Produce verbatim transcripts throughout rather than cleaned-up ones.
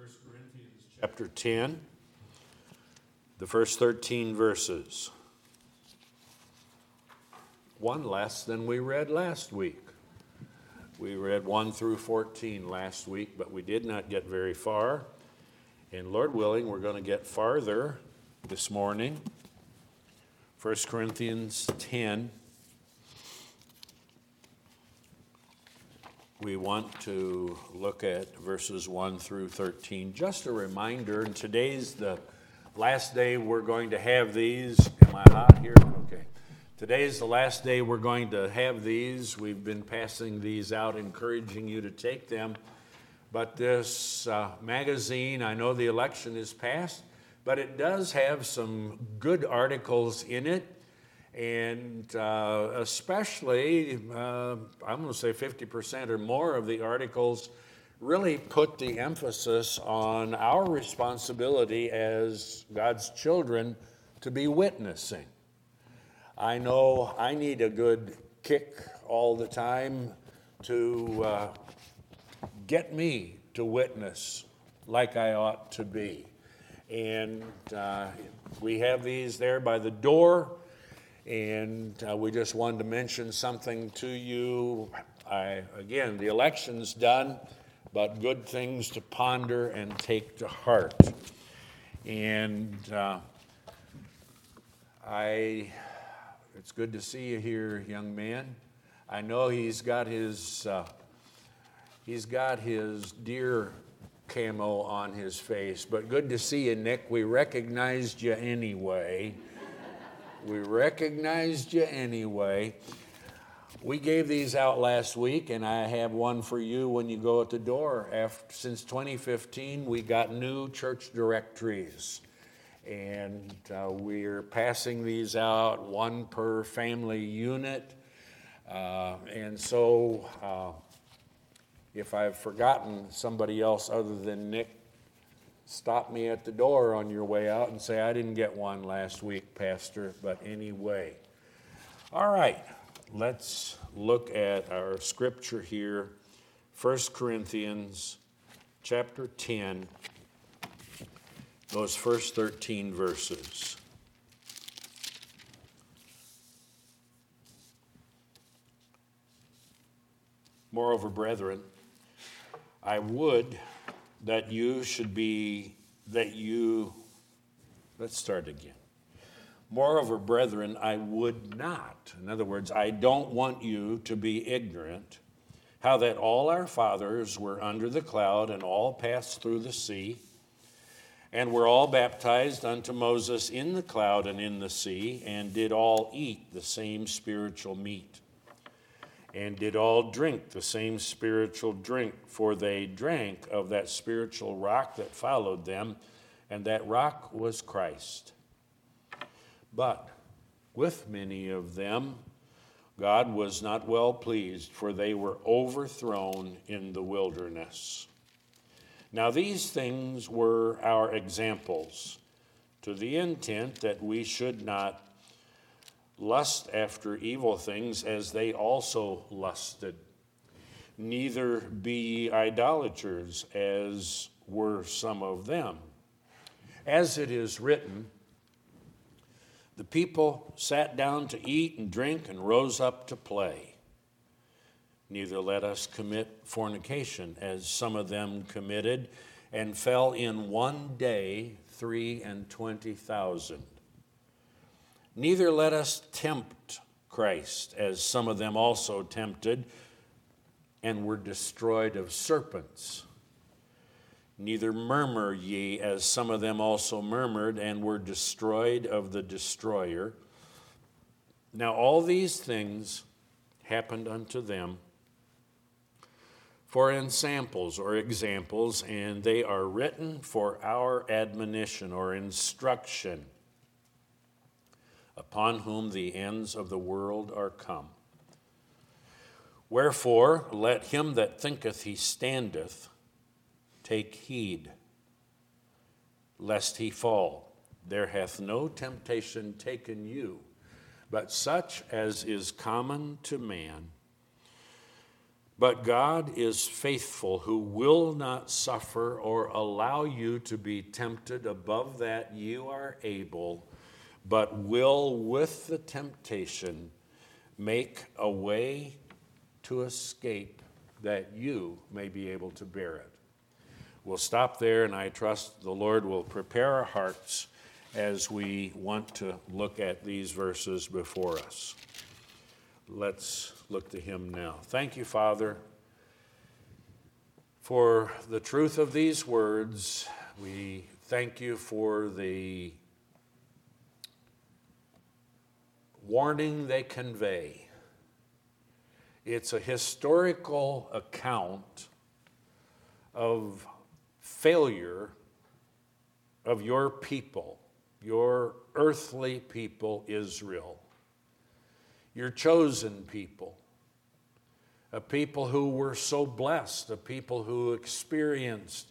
First Corinthians chapter ten, the first thirteen verses. One less than we read last week. We read one through fourteen last week, but we did not get very far. And Lord willing, we're going to get farther this morning. First Corinthians ten. We want to look at verses one through thirteen. Just a reminder, and today's the last day we're going to have these. Am I hot here? Okay. Today's the last day we're going to have these. We've been passing these out, encouraging you to take them. But this uh, magazine, I know the election is passed, but it does have some good articles in it. And uh, especially, uh, I'm going to say fifty percent or more of the articles really put the emphasis on our responsibility as God's children to be witnessing. I know I need a good kick all the time to uh, get me to witness like I ought to be. And uh, we have these there by the door. And uh, we just wanted to mention something to you. I, again, the election's done, but good things to ponder and take to heart. And uh, I, it's good to see you here, young man. I know he's got his, uh, he's got his deer camo on his face, but good to see you, Nick. We recognized you anyway. We recognized you anyway. We gave these out last week, and I have one for you when you go at the door. After, since twenty fifteen, we got new church directories, and uh, we're passing these out, one per family unit. Uh, and so uh, if I've forgotten somebody else other than Nick, stop me at the door on your way out and say, I didn't get one last week, Pastor, but anyway. All right, let's look at our scripture here, First Corinthians chapter ten, those first thirteen verses. Moreover, brethren, I would that you should be, that you, let's start again. Moreover, brethren, I would not, in other words, I don't want you to be ignorant, how that all our fathers were under the cloud and all passed through the sea, and were all baptized unto Moses in the cloud and in the sea, and did all eat the same spiritual meat, and did all drink the same spiritual drink, for they drank of that spiritual rock that followed them, and that rock was Christ. But with many of them God was not well pleased, for they were overthrown in the wilderness. Now these things were our examples, to the intent that we should not lust after evil things as they also lusted. Neither be ye idolaters, as were some of them. As it is written, the people sat down to eat and drink and rose up to play. Neither let us commit fornication, as some of them committed, and fell in one day three and twenty thousand. Neither let us tempt Christ, as some of them also tempted, and were destroyed of serpents. Neither murmur ye, as some of them also murmured, and were destroyed of the destroyer. Now all these things happened unto them for ensamples or examples, and they are written for our admonition or instruction, upon whom the ends of the world are come. Wherefore, let him that thinketh he standeth take heed, lest he fall. There hath no temptation taken you, but such as is common to man. But God is faithful, who will not suffer or allow you to be tempted above that you are able, but will with the temptation make a way to escape that you may be able to bear it. We'll stop there, and I trust the Lord will prepare our hearts as we want to look at these verses before us. Let's look to him now. Thank you, Father, for the truth of these words. We thank you for the warning they convey. It's a historical account of failure of your people, your earthly people, Israel, your chosen people, a people who were so blessed, a people who experienced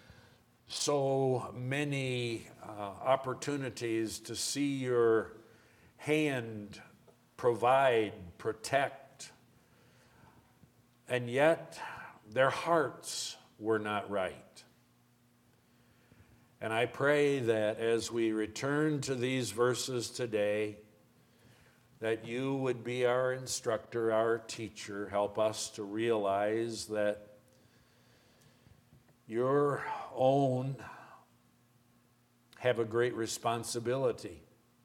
so many uh, opportunities to see your hand provide, protect, and yet their hearts were not right. And I pray that as we return to these verses today, that you would be our instructor, our teacher. Help us to realize that your own have a great responsibility.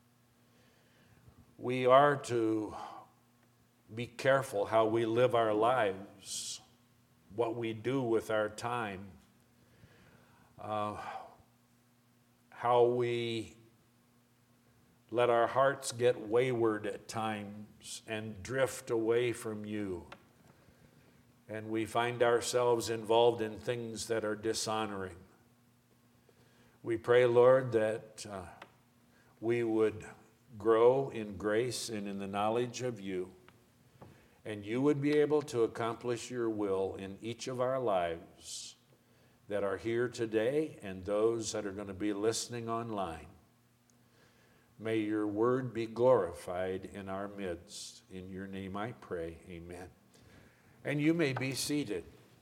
We are to be careful how we live our lives, what we do with our time, uh, how we let our hearts get wayward at times and drift away from you. And we find ourselves involved in things that are dishonoring. We pray, Lord, that uh, we would grow in grace and in the knowledge of you, and you would be able to accomplish your will in each of our lives that are here today and those that are going to be listening online. May your word be glorified in our midst. In your name I pray, amen. And you may be seated.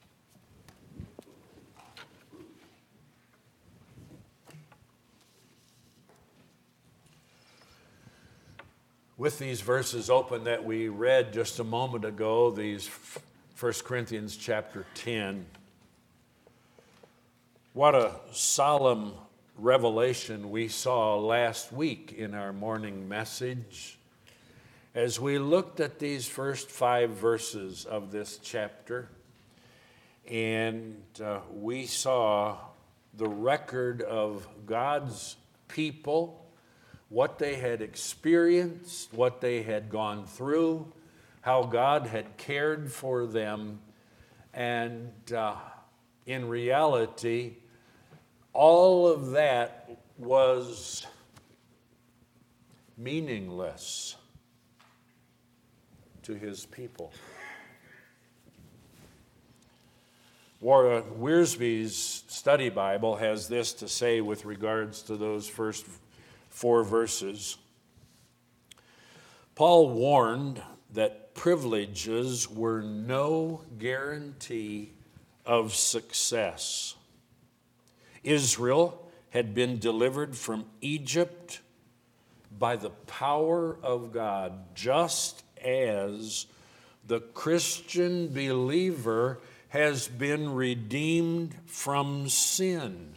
With these verses open that we read just a moment ago, these First Corinthians chapter ten, what a solemn revelation we saw last week in our morning message as we looked at these first five verses of this chapter, and uh, we saw the record of God's people, what they had experienced, what they had gone through, how God had cared for them, and uh, in reality, all of that was meaningless to his people. Warren Wiersbe's study Bible has this to say with regards to those first four verses. Paul warned that privileges were no guarantee of success. Israel had been delivered from Egypt by the power of God, just as the Christian believer has been redeemed from sin.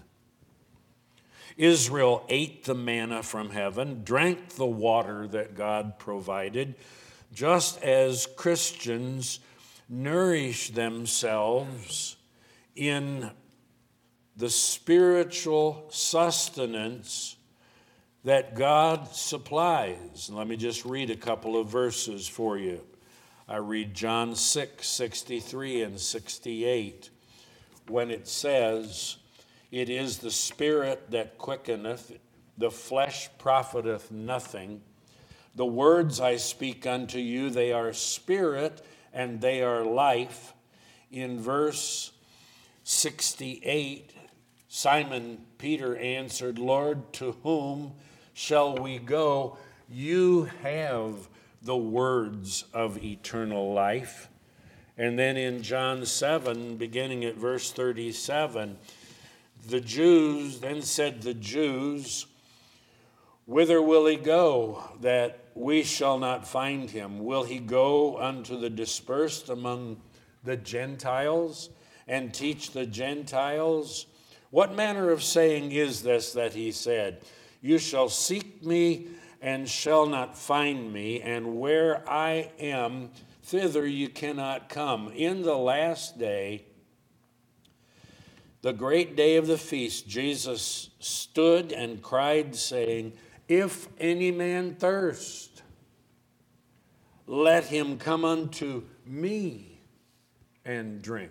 Israel ate the manna from heaven, drank the water that God provided, just as Christians nourish themselves in the spiritual sustenance that God supplies. Let me just read a couple of verses for you. I read John six, sixty-three and sixty-eight, when it says, "It is the Spirit that quickeneth, the flesh profiteth nothing. The words I speak unto you, they are spirit and they are life." In verse sixty-eight, Simon Peter answered, "Lord, to whom shall we go? You have the words of eternal life, And then in John seven, beginning at verse thirty-seven, the Jews, then said the Jews, whither will he go, that we shall not find him? Will he go unto the dispersed among the Gentiles, and teach the Gentiles? What manner of saying is this that he said, you shall seek me and shall not find me, and where I am, thither you cannot come. In the last day, the great day of the feast, Jesus stood and cried, saying, if any man thirst, let him come unto me and drink.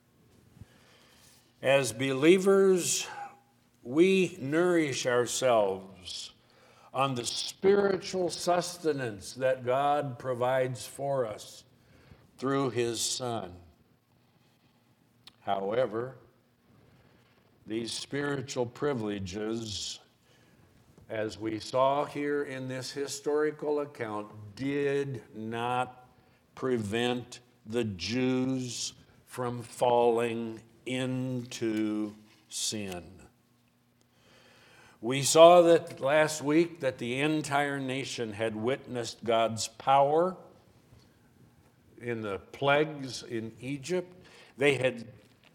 As believers, we nourish ourselves on the spiritual sustenance that God provides for us through his Son. However, these spiritual privileges, as we saw here in this historical account, did not prevent the Jews from falling into sin. We saw that last week that the entire nation had witnessed God's power in the plagues in Egypt. They had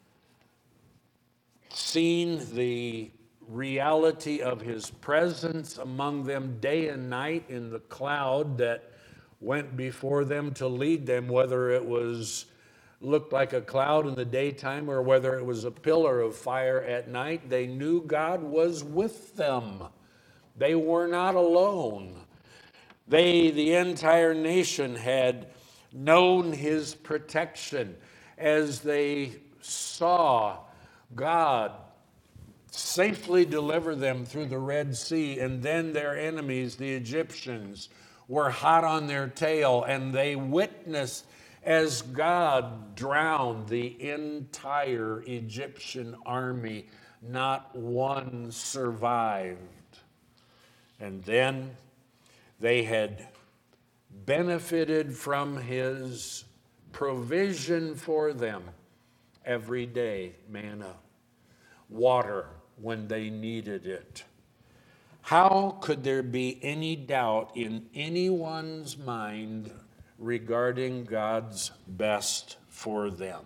seen the reality of his presence among them day and night in the cloud that went before them to lead them, whether it was looked like a cloud in the daytime or whether it was a pillar of fire at night. They knew God was with them. They were not alone. They, the entire nation, had known his protection as they saw God safely deliver them through the Red Sea, and then their enemies, the Egyptians, were hot on their tail, and they witnessed as God drowned the entire Egyptian army. Not one survived. And then they had benefited from his provision for them every day, manna, water when they needed it. How could there be any doubt in anyone's mind regarding God's best for them?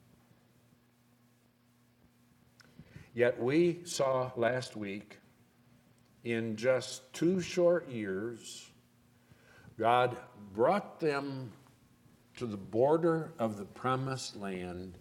Yet we saw last week, in just two short years, God brought them to the border of the promised land,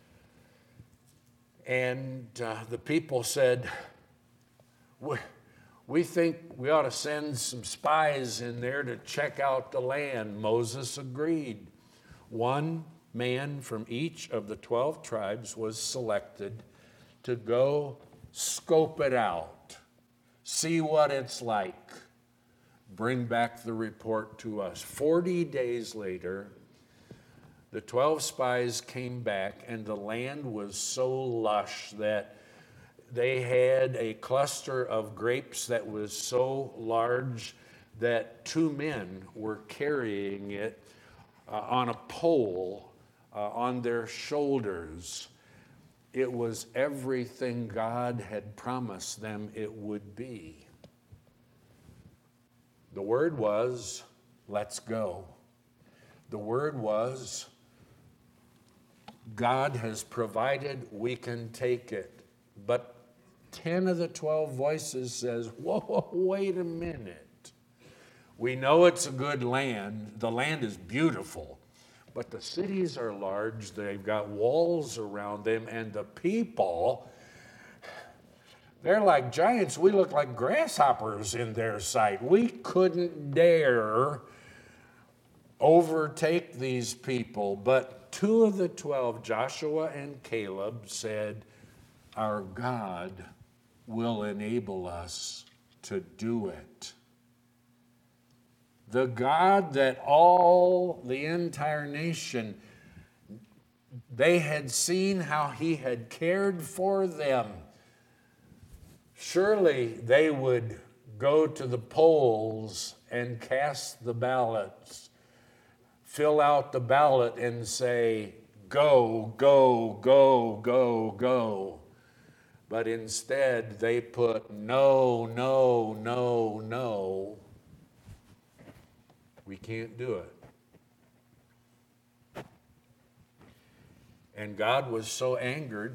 and uh, the people said, we, we think we ought to send some spies in there to check out the land. Moses agreed. One man from each of the twelve tribes was selected to go scope it out, see what it's like, bring back the report to us. Forty days later, the twelve spies came back, and the land was so lush that they had a cluster of grapes that was so large that two men were carrying it uh, on a pole uh, on their shoulders. It was everything God had promised them it would be. The word was, let's go. The word was, God has provided, we can take it. But ten of the twelve voices says, whoa, wait a minute. We know it's a good land. The land is beautiful. But the cities are large. They've got walls around them. And the people, they're like giants. We look like grasshoppers in their sight. We couldn't dare overtake these people. But two of the twelve, Joshua and Caleb, said, our God will enable us to do it. The God that all, the entire nation, they had seen how he had cared for them. Surely they would go to the polls and cast the ballots fill out the ballot and say, go, go, go, go, go. But instead, they put no, no, no, no. We can't do it. And God was so angered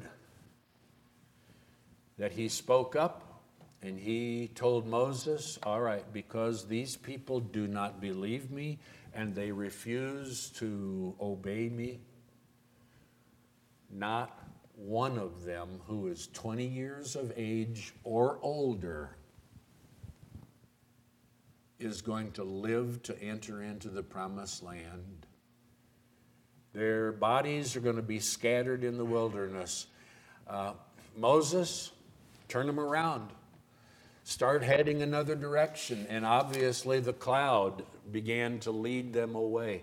that he spoke up and he told Moses, all right, because these people do not believe me and they refuse to obey me, not one of them who is twenty years of age or older is going to live to enter into the promised land. Their bodies are going to be scattered in the wilderness. Uh, Moses, turn them around. Start heading another direction. And obviously the cloud began to lead them away.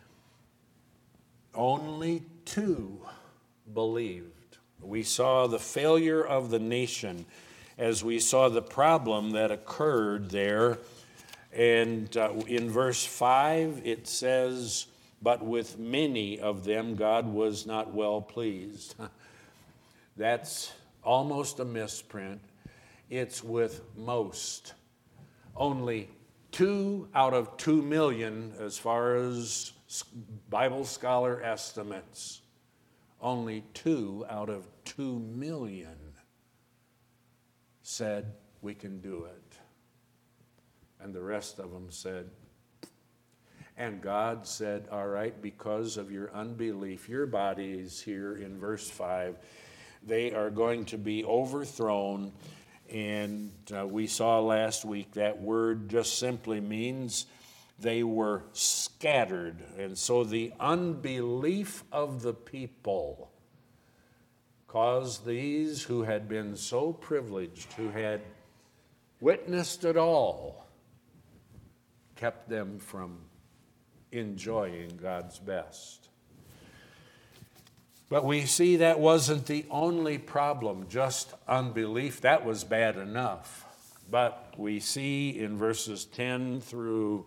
Only two believed. We saw the failure of the nation as we saw the problem that occurred there. And uh, in verse five, it says, but with many of them God was not well pleased. That's almost a misprint. It's with most. Only two out of two million, as far as Bible scholar estimates, only two out of two million said, we can do it. And the rest of them said, and God said, all right, because of your unbelief, your bodies here in verse five, they are going to be overthrown. And uh, we saw last week that word just simply means they were scattered. And so the unbelief of the people caused these who had been so privileged, who had witnessed it all, kept them from enjoying God's best. But we see that wasn't the only problem, just unbelief. That was bad enough. But we see in verses ten through,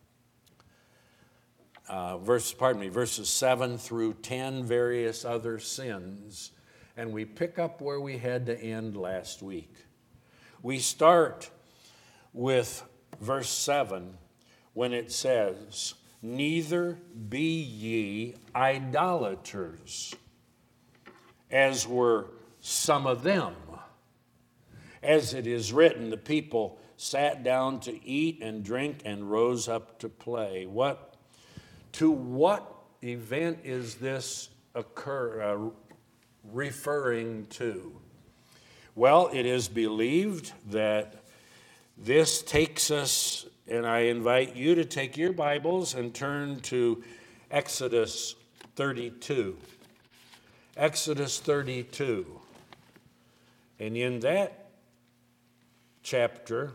uh, verse, pardon me, verses seven through ten, various other sins. And we pick up where we had to end last week. We start with verse seven when it says, neither be ye idolaters, as were some of them. As it is written, the people sat down to eat and drink and rose up to play. What, to what event is this occur, uh, referring to? Well, it is believed that this takes us, and I invite you to take your Bibles and turn to Exodus thirty-two. Exodus thirty-two. And in that chapter,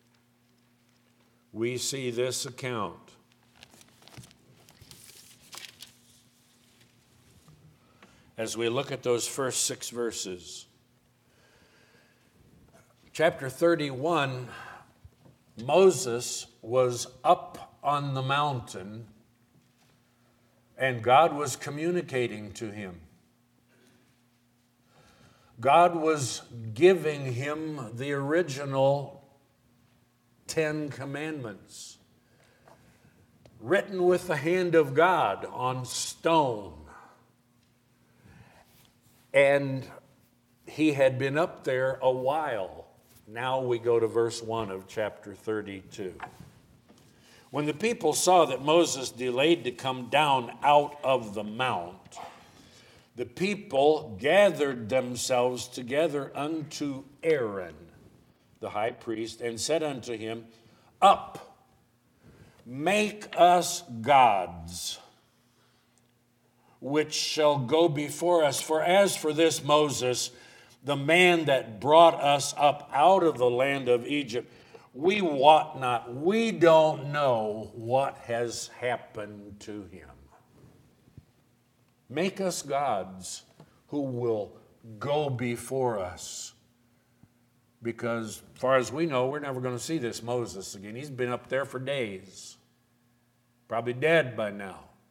we see this account. As we look at those first six verses. Chapter thirty-one, Moses was up on the mountain and God was communicating to him. God was giving him the original Ten Commandments, written with the hand of God on stone. And he had been up there a while. Now we go to verse one of chapter thirty-two. When the people saw that Moses delayed to come down out of the mount, the people gathered themselves together unto Aaron, the high priest, and said unto him, up, make us gods, which shall go before us. For as for this Moses, the man that brought us up out of the land of Egypt, we wot not, we don't know what has happened to him. Make us gods who will go before us. Because as far as we know, we're never going to see this Moses again. He's been up there for days. Probably dead by now.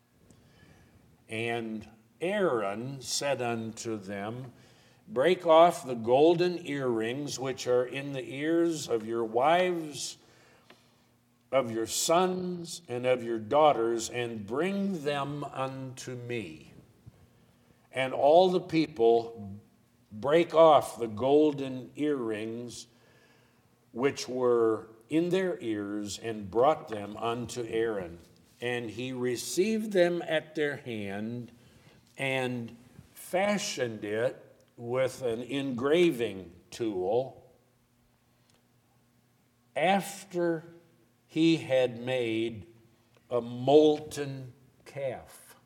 And Aaron said unto them, break off the golden earrings which are in the ears of your wives, of your sons, and of your daughters, and bring them unto me. And all the people brake off the golden earrings which were in their ears, and brought them unto Aaron. And he received them at their hand, and fashioned it with an engraving tool, after he had made a molten calf.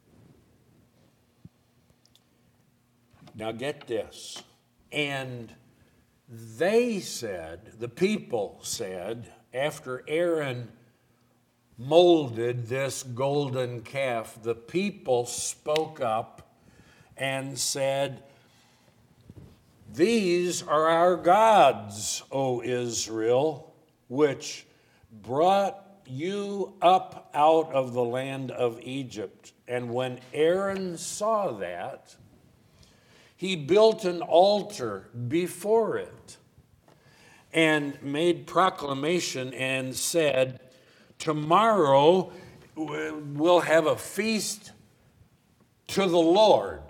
Now get this. And they said, the people said, after Aaron molded this golden calf, the people spoke up and said, these are our gods, O Israel, which brought you up out of the land of Egypt. And when Aaron saw that, he built an altar before it and made proclamation and said, tomorrow we'll have a feast to the Lord.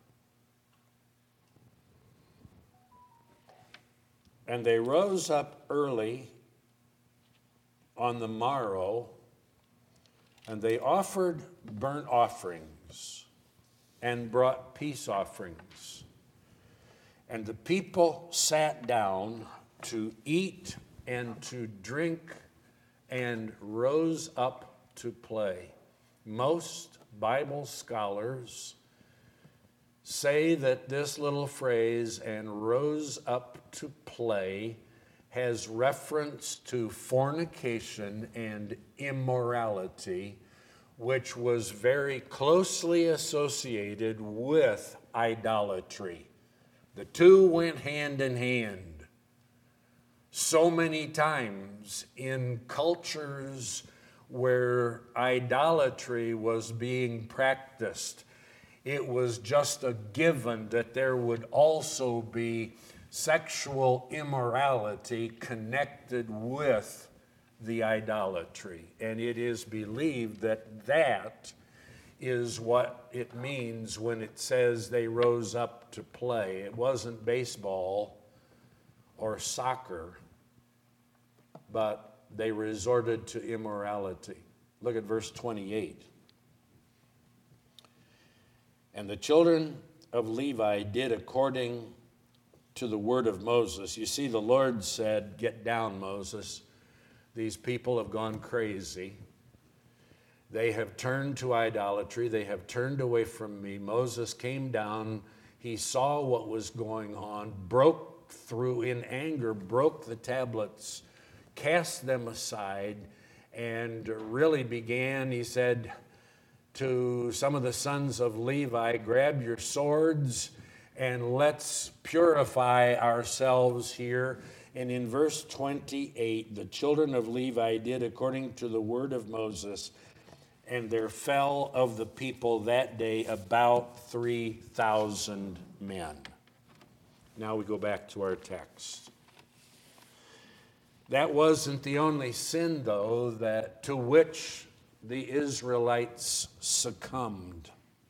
And they rose up early on the morrow, and they offered burnt offerings and brought peace offerings. And the people sat down to eat and to drink and rose up to play. Most Bible scholars say that this little phrase, and rose up to play, has reference to fornication and immorality, which was very closely associated with idolatry. The two went hand in hand. So many times in cultures where idolatry was being practiced, it was just a given that there would also be sexual immorality connected with the idolatry. And it is believed that that is what it means when it says they rose up to play. It wasn't baseball or soccer, but they resorted to immorality. Look at verse twenty-eight. And the children of Levi did according to the word of Moses. You see, the Lord said, get down, Moses. These people have gone crazy. They have turned to idolatry. They have turned away from me. Moses came down. He saw what was going on, broke through in anger, broke the tablets, cast them aside, and really began, he said to some of the sons of Levi, grab your swords and let's purify ourselves here. And in verse twenty-eight, the children of Levi did according to the word of Moses, and there fell of the people that day about three thousand men. Now we go back to our text. That wasn't the only sin, though, that to which the Israelites succumbed,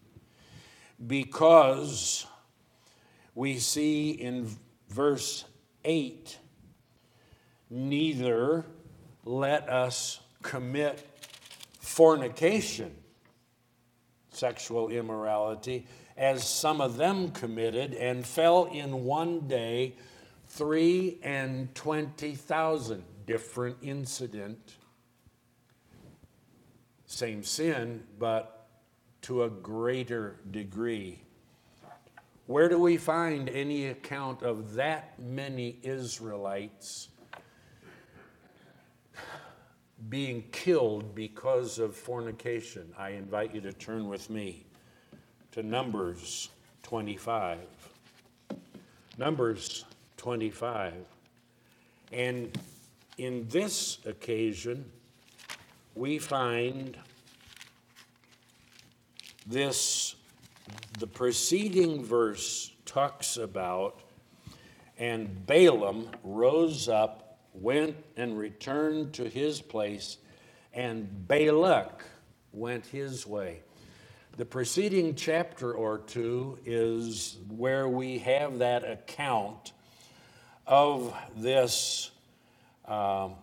because we see in verse eight, neither let us commit fornication, sexual immorality, as some of them committed, and fell in one day three and twenty thousand. Different incident, same sin, but to a greater degree. Where do we find any account of that many Israelites being killed because of fornication? I invite you to turn with me to Numbers twenty-five. Numbers twenty-five. And in this occasion, we find this, the preceding verse talks about, and Balaam rose up, went and returned to his place, and Balak went his way. The preceding chapter or two is where we have that account of this um,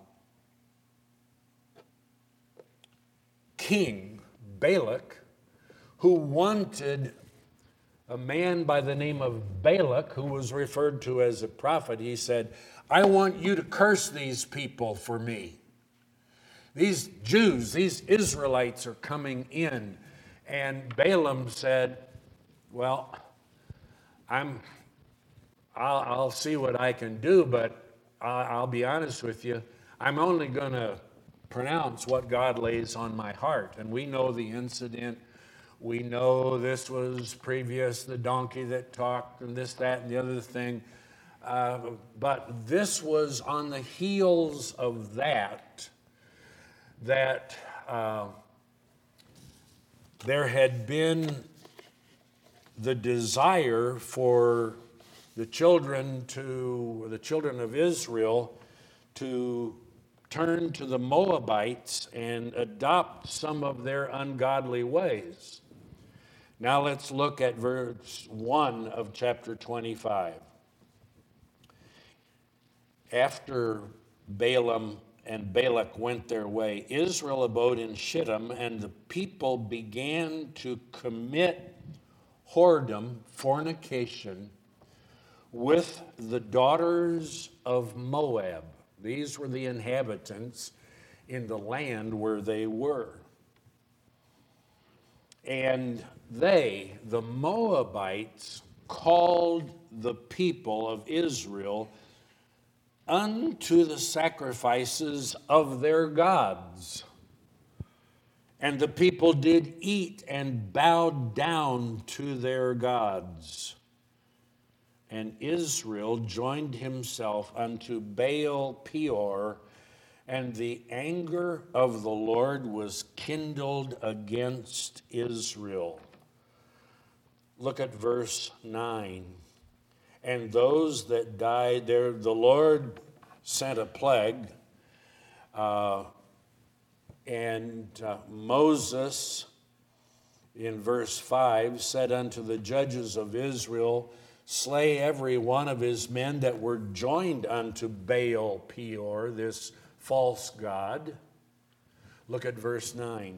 king, Balak, who wanted a man by the name of Balak, who was referred to as a prophet. He said, I want you to curse these people for me. These Jews, these Israelites are coming in. And Balaam said, well, I'm, I'll, I'll see what I can do, but I'll, I'll be honest with you, I'm only going to pronounce what God lays on my heart. And we know the incident. We know this was previous, the donkey that talked and this, that, and the other thing. Uh, but this was on the heels of that, that uh, there had been the desire for the children to, the children of Israel to turn to the Moabites and adopt some of their ungodly ways. Now let's look at verse one of chapter twenty-five. After Balaam and Balak went their way, Israel abode in Shittim, and the people began to commit whoredom, fornication, with the daughters of Moab. These were the inhabitants in the land where they were. And they, the Moabites, called the people of Israel unto the sacrifices of their gods. And the people did eat and bowed down to their gods. And Israel joined himself unto Baal Peor, and the anger of the Lord was kindled against Israel. Look at verse nine. And those that died there, the Lord sent a plague, uh, and uh, Moses, in verse five, said unto the judges of Israel, slay every one of his men that were joined unto Baal Peor, this false god. Look at verse nine.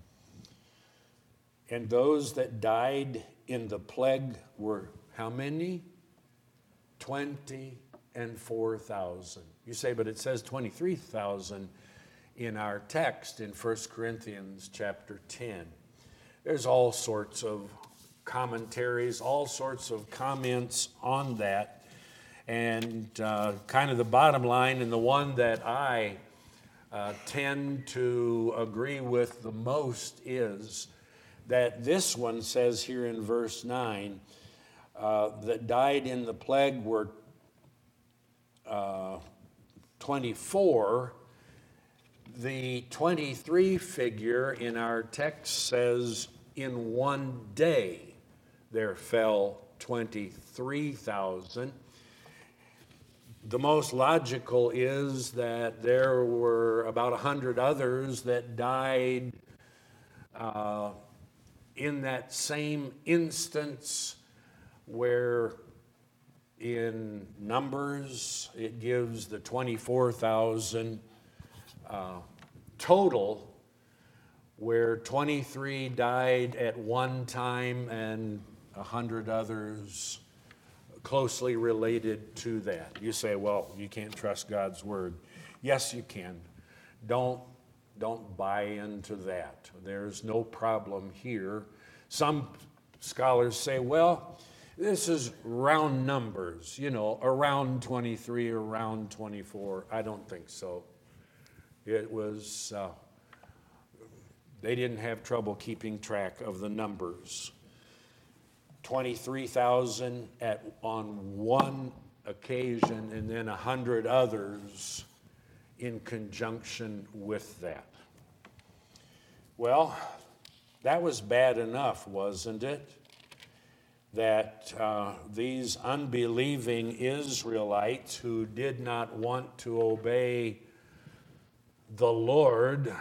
And those that died in the plague were how many? Twenty and four thousand. You say, but it says twenty-three thousand in our text in First Corinthians chapter ten. There's all sorts of commentaries, all sorts of comments on that. And uh, kind of the bottom line, and the one that I uh, tend to agree with the most, is that this one says here in verse nine, uh, that died in the plague were uh, twenty-four. The twenty-three figure in our text says, in one day there fell twenty-three thousand. The most logical is that there were about a hundred others that died uh, in that same instance, where in Numbers it gives the twenty-four thousand uh, total, where twenty-three died at one time and a hundred others closely related to that. You say, well, you can't trust God's word. Yes, you can. Don't, don't buy into that. There's no problem here. Some scholars say, well, this is round numbers, you know, around twenty-three, around twenty-four. I don't think so. It was, uh, they didn't have trouble keeping track of the numbers. twenty-three thousand at on one occasion, and then a hundred others in conjunction with that. Well, That was bad enough, wasn't it? That uh, these unbelieving Israelites who did not want to obey the Lord,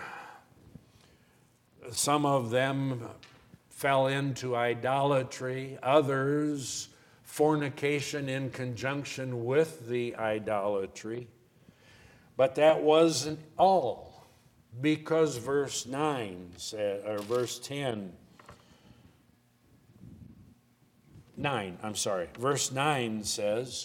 some of them fell into idolatry, others fornication in conjunction with the idolatry. But that wasn't all, because verse nine said, or verse ten, nine, I'm sorry, verse nine says,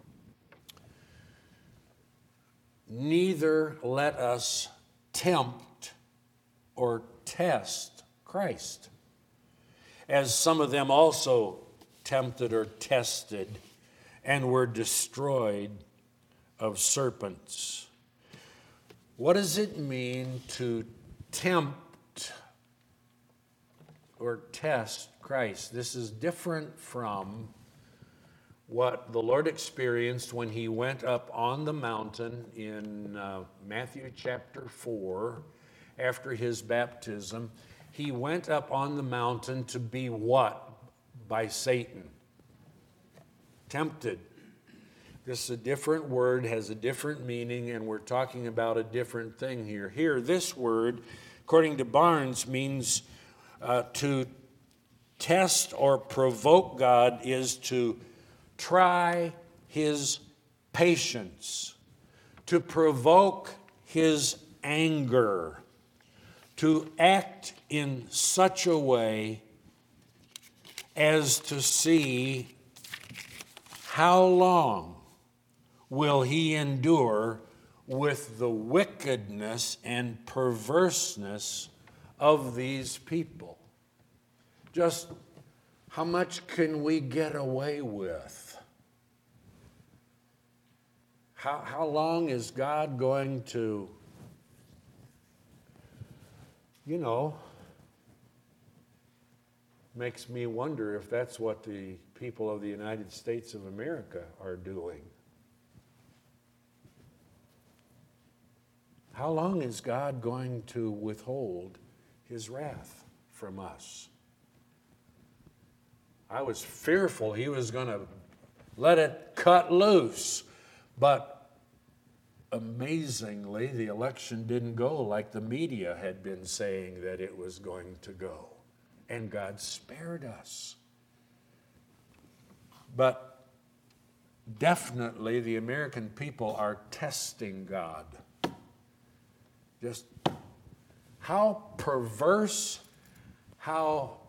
neither let us tempt or test Christ, as some of them also tempted or tested and were destroyed of serpents. What does it mean to tempt or test Christ? This is different from what the Lord experienced when he went up on the mountain in uh, Matthew chapter four after his baptism. He went up on the mountain to be what? By Satan. Tempted. This is a different word, has a different meaning, and we're talking about a different thing here. Here, this word, according to Barnes, means uh, to test or provoke God is to try his patience, to provoke his anger, to act in such a way as to see how long will he endure with the wickedness and perverseness of these people. Just how much can we get away with? How, how long is God going to, you know, makes me wonder if that's what the people of the United States of America are doing. How long is God going to withhold his wrath from us? I was fearful he was going to let it cut loose, but amazingly, the election didn't go like the media had been saying that it was going to go. And God spared us. But definitely the American people are testing God. Just how perverse, how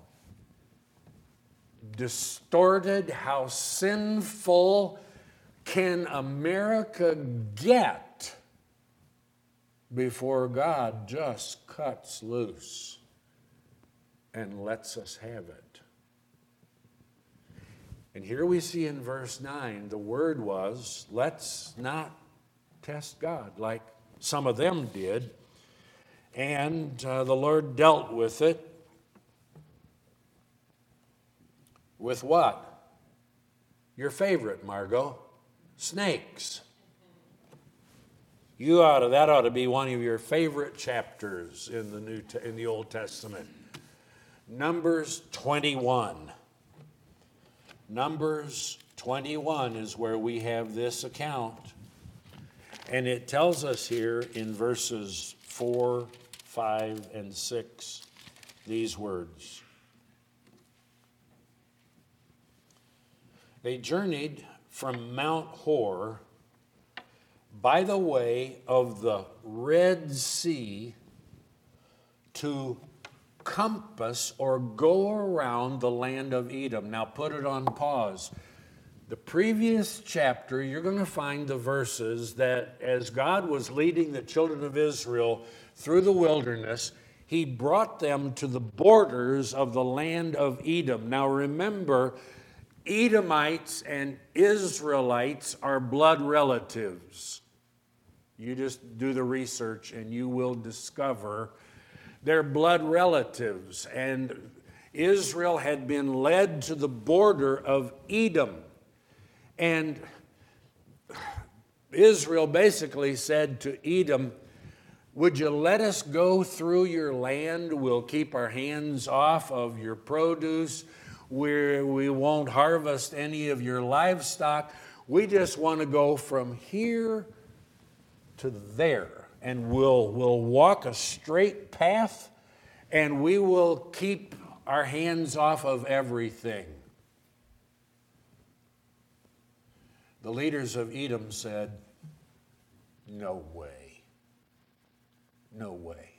distorted, how sinful can America get before God just cuts loose and lets us have it? And here we see in verse nine, the word was, let's not test God like some of them did. And uh, the Lord dealt with it. With what? Your favorite, Margot. Snakes. You ought to, that ought to be one of your favorite chapters in the New in the Old Testament. Numbers twenty-one. Numbers twenty-one is where we have this account. And it tells us here in verses four, five, and six these words. They journeyed from Mount Hor by the way of the Red Sea to compass or go around the land of Edom. Now put it on pause. The previous chapter, you're going to find the verses that as God was leading the children of Israel through the wilderness, he brought them to the borders of the land of Edom. Now remember, Edomites and Israelites are blood relatives. You just do the research and you will discover they're blood relatives. And Israel had been led to the border of Edom. And Israel basically said to Edom, Would you let us go through your land? We'll keep our hands off of your produce. We're, we won't harvest any of your livestock. We just want to go from here to there, and we'll, we'll walk a straight path, and we will keep our hands off of everything. The leaders of Edom said, no way. No way.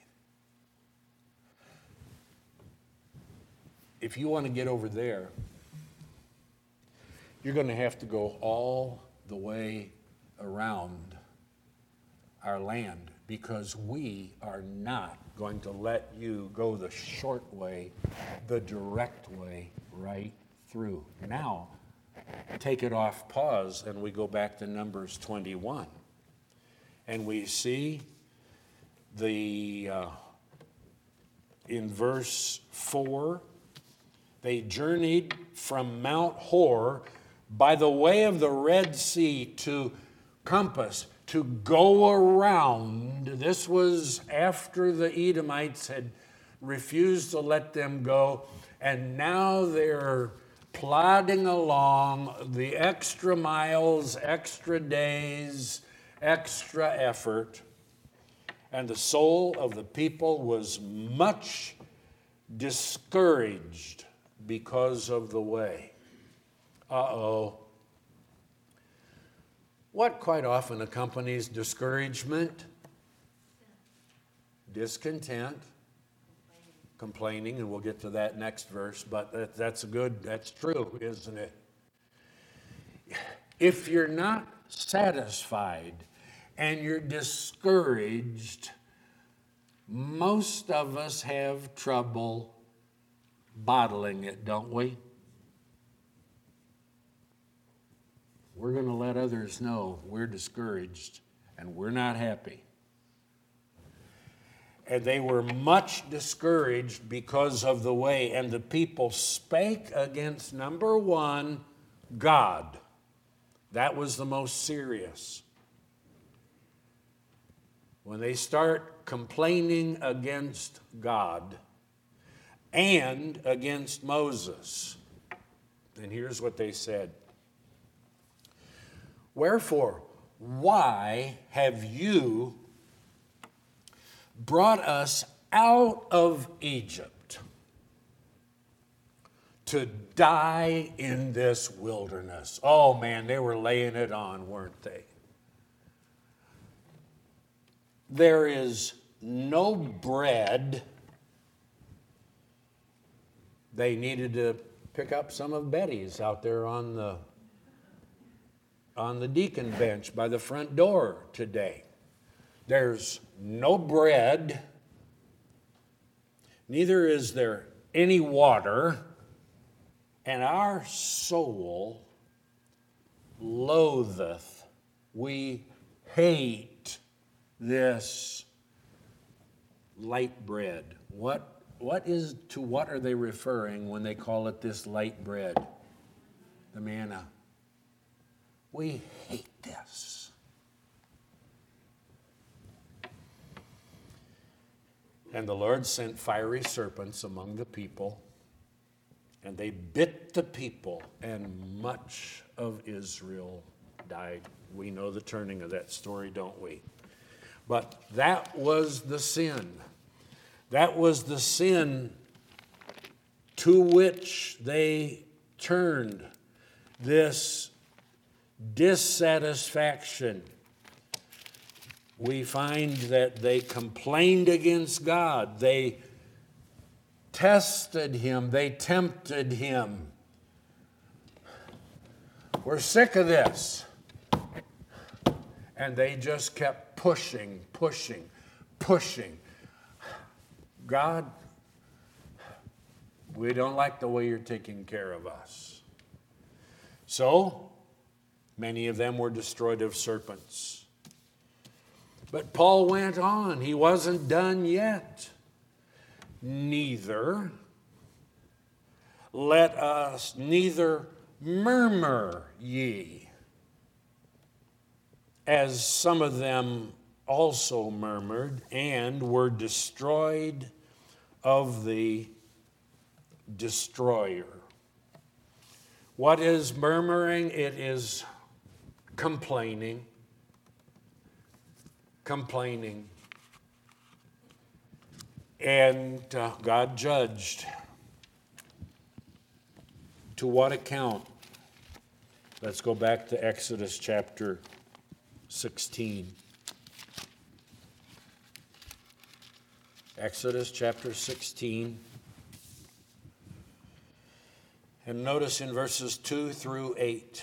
If you want to get over there, you're going to have to go all the way around our land, because we are not going to let you go the short way, the direct way, right through. Now, take it off pause, and we go back to Numbers twenty-one. And we see the, uh, in verse four, they journeyed from Mount Hor by the way of the Red Sea to compass, to go around. This was after the Edomites had refused to let them go, and now they're plodding along the extra miles, extra days, extra effort, and the soul of the people was much discouraged because of the way. Uh-oh. What quite often accompanies discouragement? Discontent, complaining, and we'll get to that next verse, but that, that's a good, that's true, isn't it? If you're not satisfied and you're discouraged, most of us have trouble bottling it, don't we? We're going to let others know we're discouraged and we're not happy. And they were much discouraged because of the way. And the people spake against, number one, God. That was the most serious. When they start complaining against God and against Moses. And here's what they said. Wherefore, why have you brought us out of Egypt to die in this wilderness? Oh man, they were laying it on, weren't they? There is no bread. They needed to pick up some of Betty's out there on the on the deacon bench by the front door today. There's no bread, neither is there any water, and our soul loatheth, we hate this light bread. What, what is, to what are they referring when they call it this light bread? The manna. We hate this. And the Lord sent fiery serpents among the people, and they bit the people, and much of Israel died. We know the turning of that story, don't we? But that was the sin. That was the sin to which they turned, this dissatisfaction. We find that they complained against God. They tested him. They tempted him. We're sick of this. And they just kept pushing, pushing, pushing. God, we don't like the way you're taking care of us. So, many of them were destroyed of serpents. But Paul went on. He wasn't done yet. Neither let us, neither murmur ye, as some of them also murmured and were destroyed of the destroyer. What is murmuring? It is complaining. Complaining. And uh, God judged. To what account? Let's go back to Exodus chapter sixteen. Exodus chapter sixteen. And notice in verses two through eight.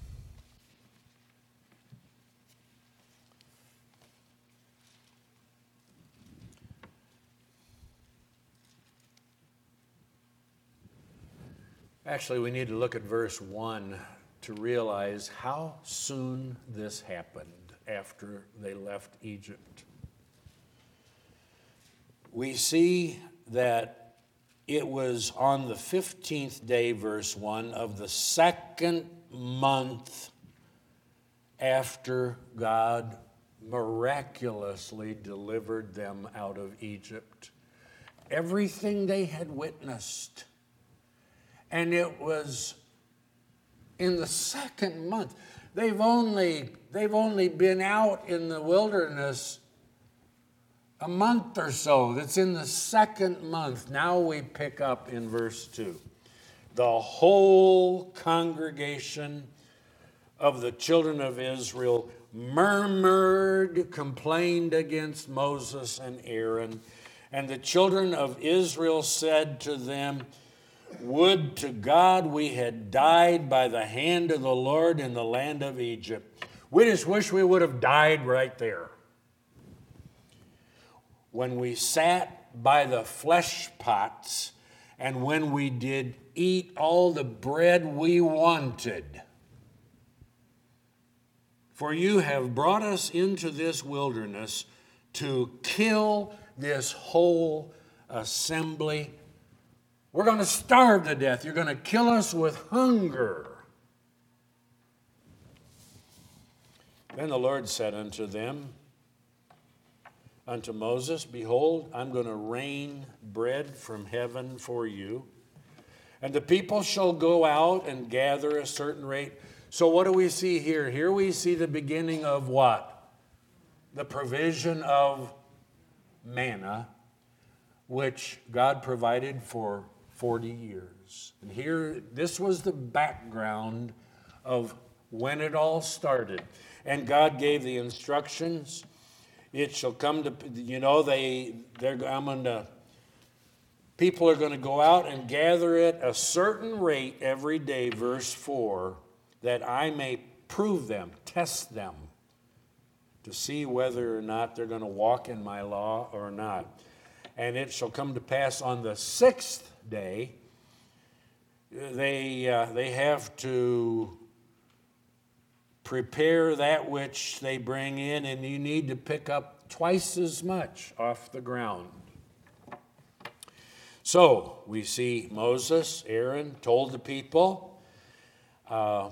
Actually, we need to look at verse one to realize how soon this happened after they left Egypt. We see that it was on the fifteenth day, verse one, of the second month after God miraculously delivered them out of Egypt. Everything they had witnessed. And it was in the second month. They've only, they've only been out in the wilderness a month or so. That's in the second month. Now we pick up in verse two. The whole congregation of the children of Israel murmured, complained against Moses and Aaron. And the children of Israel said to them, "Would to God we had died by the hand of the Lord in the land of Egypt." We just wish we would have died right there. When we sat by the flesh pots and when we did eat all the bread we wanted. For you have brought us into this wilderness to kill this whole assembly. We're going to starve to death. You're going to kill us with hunger. Then the Lord said unto them, unto Moses, "Behold, I'm going to rain bread from heaven for you, and the people shall go out and gather a certain rate." So what do we see here? Here we see the beginning of what? The provision of manna, which God provided for forty years. And here, this was the background of when it all started. And God gave the instructions. It shall come to, you know, they, they're, I'm going to, people are going to go out and gather at a certain rate every day, verse four, that I may prove them, test them, to see whether or not they're going to walk in my law or not. And it shall come to pass on the sixth day, they, uh, they have to prepare that which they bring in, and you need to pick up twice as much off the ground. So we see Moses, Aaron, told the people, uh,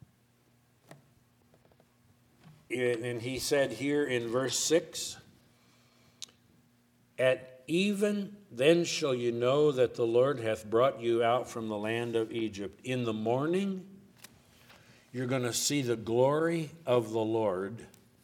and he said here in verse six, "At even then shall you know that the Lord hath brought you out from the land of Egypt. In the morning you're going to see the glory of the Lord,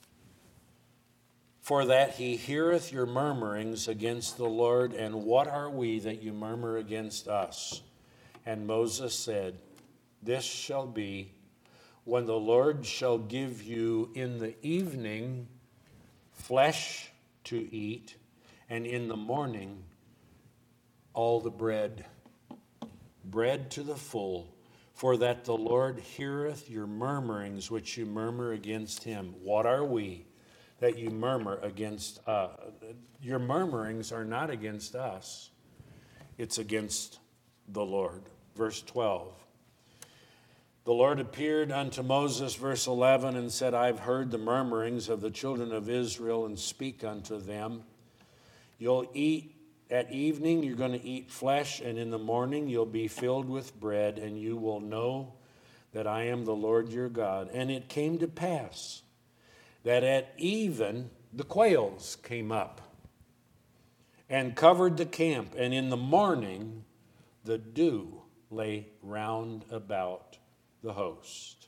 for that he heareth your murmurings against the Lord. And what are we that you murmur against us?" And Moses said, "This shall be when the Lord shall give you in the evening flesh to eat, and in the morning all the bread, bread to the full, for that the Lord heareth your murmurings which you murmur against him." What are we that you murmur against us? Your murmurings are not against us. It's against the Lord. Verse twelve. The Lord appeared unto Moses, verse eleven, and said, "I've heard the murmurings of the children of Israel, and speak unto them. You'll eat at evening, you're going to eat flesh, and in the morning you'll be filled with bread, and you will know that I am the Lord your God." And it came to pass that at even, the quails came up and covered the camp, and in the morning the dew lay round about the host.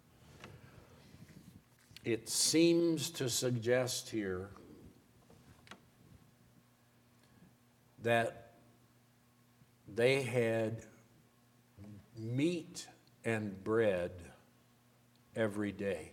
It seems to suggest here that they had meat and bread every day.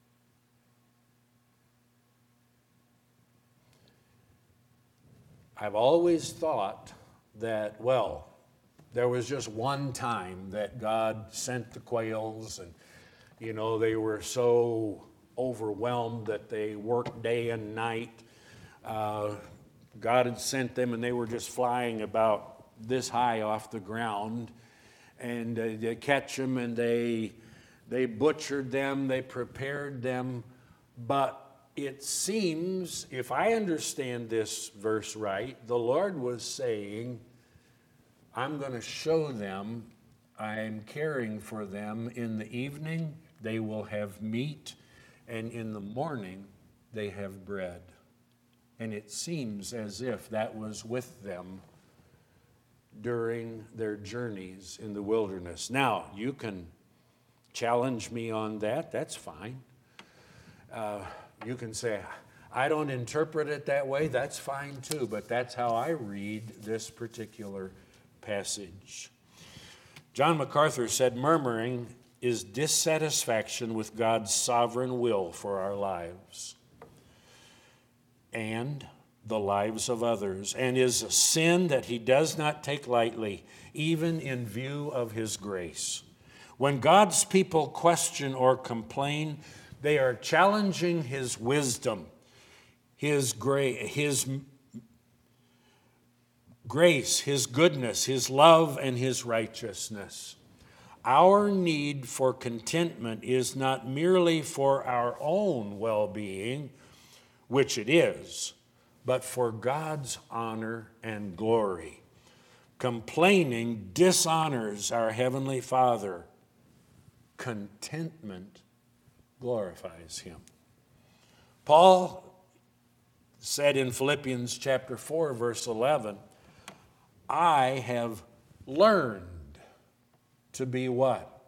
I've always thought that, well, there was just one time that God sent the quails, and, you know, they were so overwhelmed that they worked day and night. Uh, God had sent them, and they were just flying about this high off the ground, and uh, they catch them, and they they butchered them, they prepared them. But it seems, if I understand this verse right, the Lord was saying, I'm going to show them, I'm caring for them. In the evening, they will have meat, and in the morning, they have bread. And it seems as if that was with them during their journeys in the wilderness. Now, you can challenge me on that. That's fine. Uh, you can say, I don't interpret it that way. That's fine too. But that's how I read this particular passage. John MacArthur said, murmuring is dissatisfaction with God's sovereign will for our lives and the lives of others, and is a sin that he does not take lightly, even in view of his grace. When God's people question or complain, they are challenging his wisdom, his grace, his grace, his goodness, his love, and his righteousness. Our need for contentment is not merely for our own well-being, which it is, but for God's honor and glory. Complaining dishonors our Heavenly Father. Contentment glorifies him. Paul said in Philippians chapter four, verse eleven, I have learned to be what?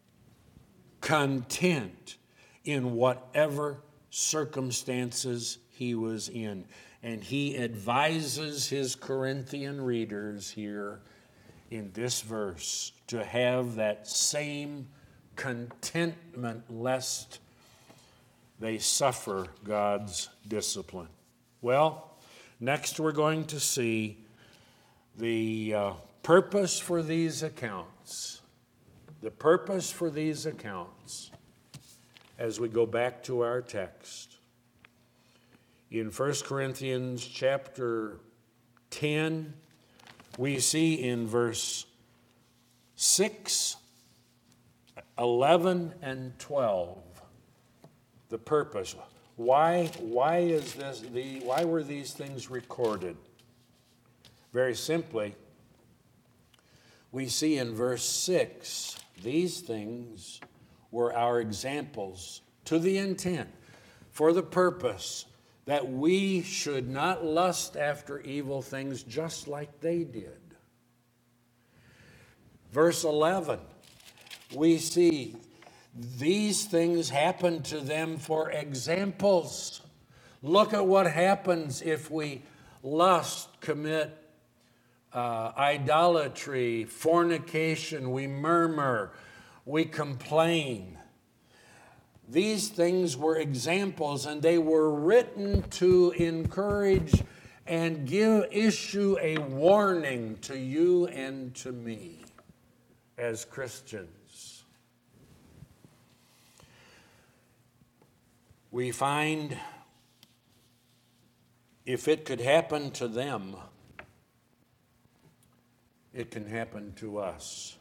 Content in whatever circumstances he was in. And he advises his Corinthian readers here in this verse to have that same contentment lest they suffer God's discipline. Well, next we're going to see the uh, purpose for these accounts. The purpose for these accounts as we go back to our text. In First Corinthians chapter ten, we see in verse six, eleven, and twelve the purpose. Why, why is this the why were these things recorded? Very simply, we see in verse six, these things were our examples to the intent, for the purpose that we should not lust after evil things just like they did. Verse eleven, we see these things happened to them for examples. Look at what happens if we lust, commit uh, idolatry, fornication, we murmur, we complain. These things were examples, and they were written to encourage and give issue a warning to you and to me as Christians. We find if it could happen to them, it can happen to us.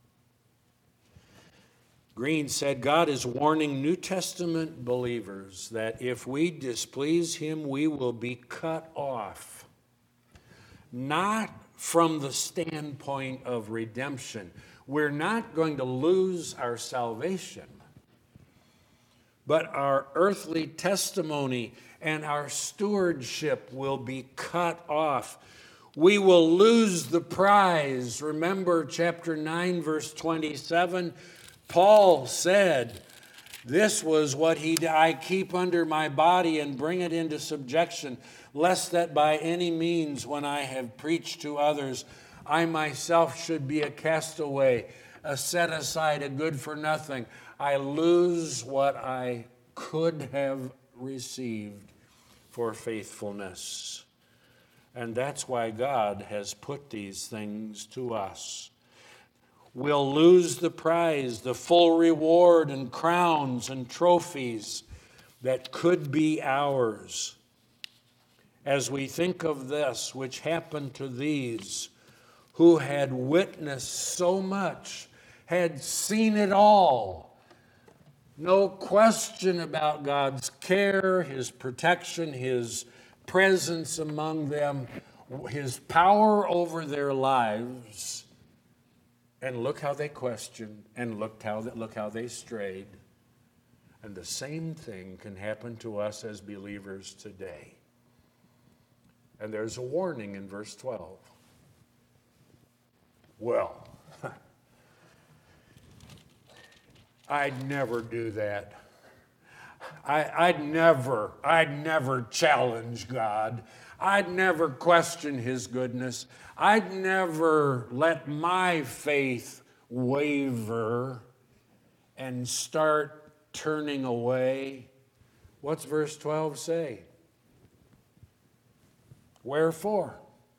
Green said, God is warning New Testament believers that if we displease him, we will be cut off. Not from the standpoint of redemption. We're not going to lose our salvation. but our earthly testimony and our stewardship will be cut off. We will lose the prize. Remember chapter nine, verse twenty-seven? Paul said, this was what he did. I keep under my body and bring it into subjection, lest that by any means, when I have preached to others, I myself should be a castaway, a set aside, a good for nothing. I lose what I could have received for faithfulness. And that's why God has put these things to us. We'll lose the prize, the full reward and crowns and trophies that could be ours. As we think of this, which happened to these who had witnessed so much, had seen it all, no question about God's care, his protection, his presence among them, his power over their lives. And look how they questioned, and look how, look how they strayed. And the same thing can happen to us as believers today. And there's a warning in verse twelve. Well, I'd never do that. I, I'd never, I'd never challenge God. I'd never question his goodness. I'd never let my faith waver and start turning away. What's verse twelve say? Wherefore?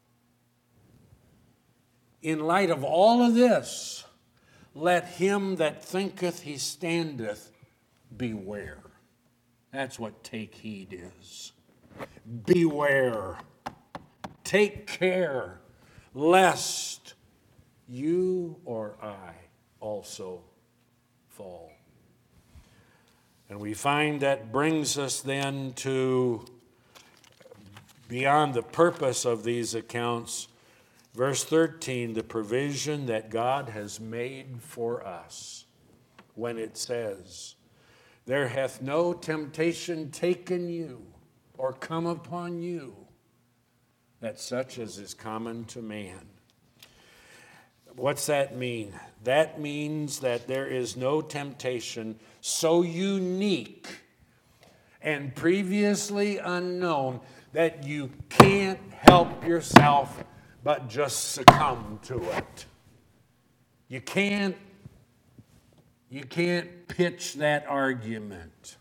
In light of all of this, let him that thinketh he standeth beware. That's what take heed is. Beware. Take care, lest you or I also fall. And we find that brings us then to, beyond the purpose of these accounts, verse thirteen, the provision that God has made for us when it says, there hath no temptation taken you or come upon you, that such as is common to man. What's that mean? That means that there is no temptation so unique and previously unknown that you can't help yourself but just succumb to it. You can't, you can't pitch that argument.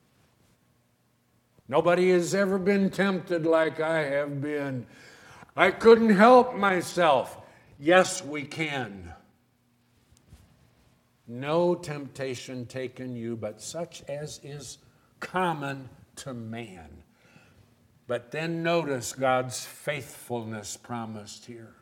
Nobody has ever been tempted like I have been. I couldn't help myself. Yes, we can. No temptation taken you, but such as is common to man. But then notice God's faithfulness promised here.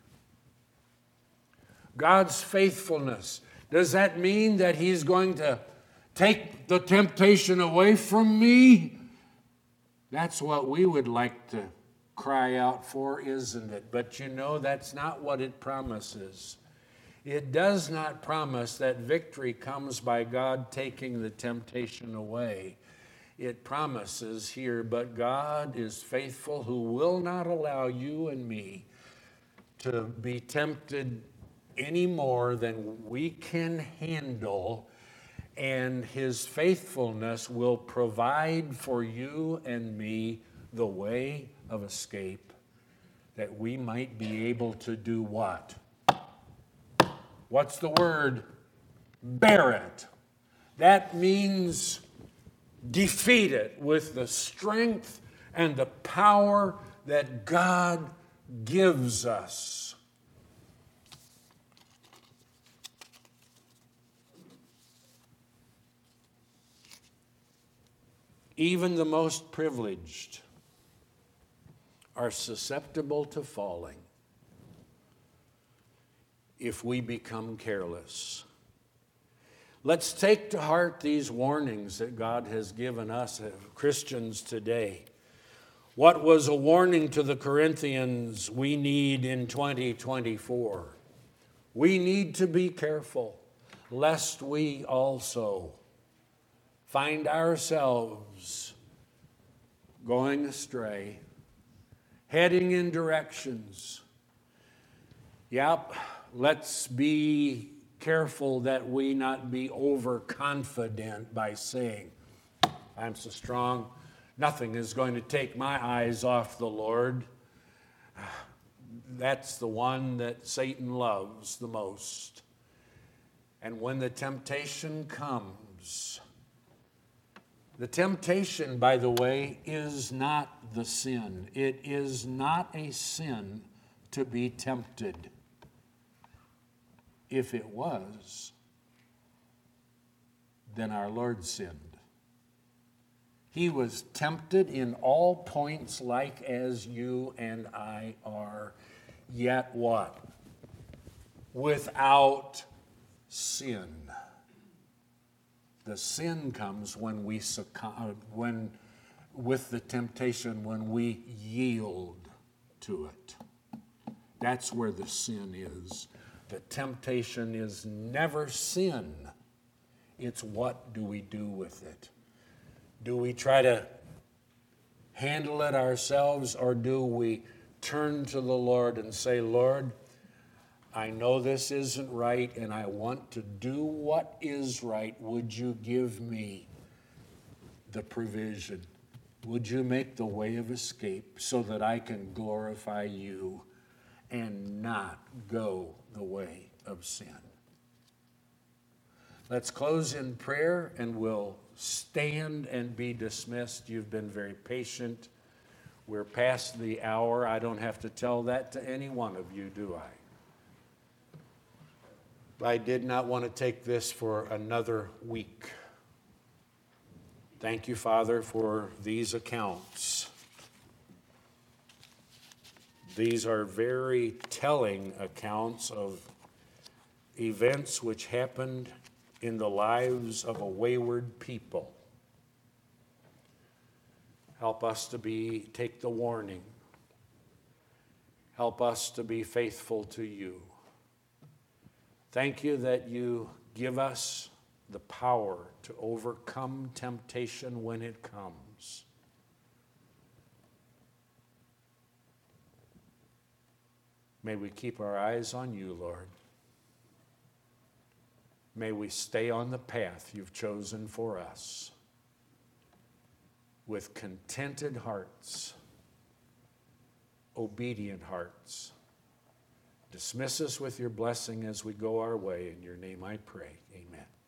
God's faithfulness. Does that mean that he's going to take the temptation away from me? That's what we would like to cry out for, isn't it? But you know, that's not what it promises. It does not promise that victory comes by God taking the temptation away. It promises here, but God is faithful, who will not allow you and me to be tempted any more than we can handle, and his faithfulness will provide for you and me the way of escape, that we might be able to do what? What's the word? Bear it. That means defeat it with the strength and the power that God gives us. Even the most privileged are susceptible to falling if we become careless. Let's take to heart these warnings that God has given us as Christians today. What was a warning to the Corinthians we need in twenty twenty-four? We need to be careful lest we also find ourselves going astray, heading in directions. Yep, let's be careful that we not be overconfident by saying, I'm so strong, nothing is going to take my eyes off the Lord. That's the one that Satan loves the most. And when the temptation comes, the temptation, by the way, is not the sin. It is not a sin to be tempted. If it was, then our Lord sinned. He was tempted in all points like as you and I are, yet what? Without sin. The sin comes when we succumb, when with the temptation, when we yield to it. That's where the sin is. The temptation is never sin. It's what do we do with it? Do we try to handle it ourselves, or do we turn to the Lord and say, Lord, I know this isn't right and I want to do what is right. Would you give me the provision? Would you make the way of escape so that I can glorify you and not go the way of sin? Let's close in prayer and we'll stand and be dismissed. You've been very patient. We're past the hour. I don't have to tell that to any one of you, do I? I did not want to take this for another week. Thank you, Father, for these accounts. These are very telling accounts of events which happened in the lives of a wayward people. Help us to be, take the warning. Help us to be faithful to you. Thank you that you give us the power to overcome temptation when it comes. May we keep our eyes on you, Lord. May we stay on the path you've chosen for us with contented hearts, obedient hearts. Dismiss us with your blessing as we go our way. In your name I pray. Amen.